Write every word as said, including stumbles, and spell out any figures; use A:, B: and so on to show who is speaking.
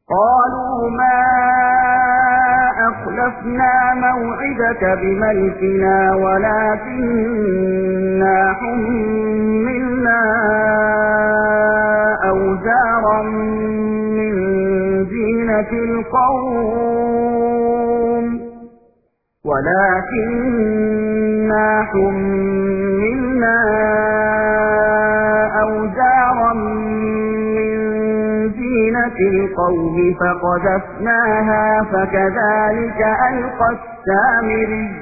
A: قالوا ما أخلفنا موعدك بملكنا ولكننا حملنا أوزارا من زينة القوم ولكننا حملنا أوزارا من زينة القوم فقذفناها فكذلك ألقى السامري